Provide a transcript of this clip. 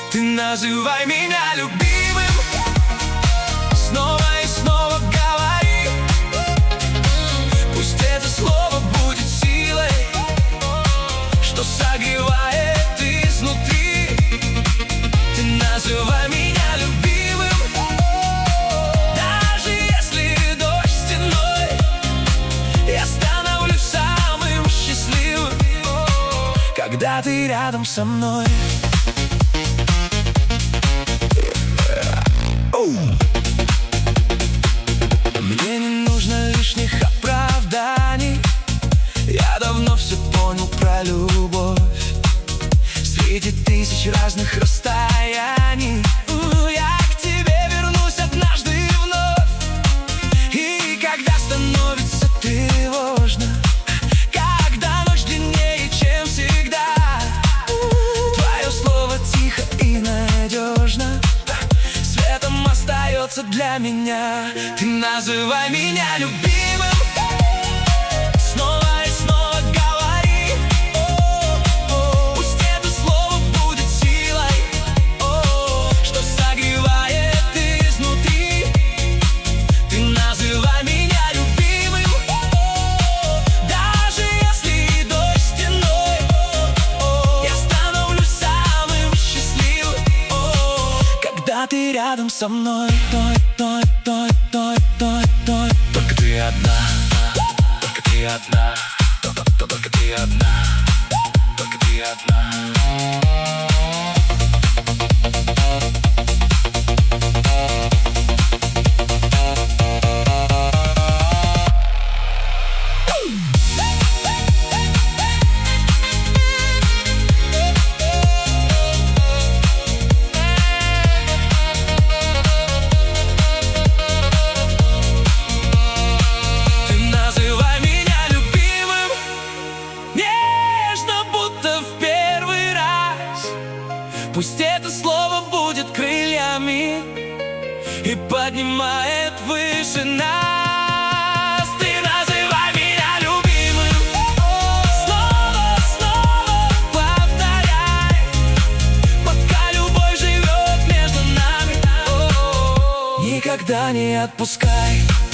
Ты называй меня любимым, снова и снова говори. Пусть это слово будет силой, что согревает изнутри. Ты называй меня любимым, даже если дождь стеной. Я становлюсь самым счастливым, когда ты рядом со мной. Мне не нужно лишних оправданий. Я давно все понял про любовь. Среди тысяч разных расстояний я к тебе вернусь однажды вновь. И когда становится тревожно, когда ночь длиннее, чем всегда, твое слово тихо и надежно светом остается для меня. Ты называй меня любимым, снова и снова говори. Пусть это слово будет силой, что согревает изнутри. Ты называй меня любимым, даже если дождь стеной. Я становлюсь самым счастливым, когда ты рядом со мной. Только ты одна, только ты одна, только ты одна, только ты одна. Пусть это слово будет крыльями и поднимает выше нас. Ты называй меня любимым, снова, снова повторяй, пока любовь живет между нами. Никогда не отпускай.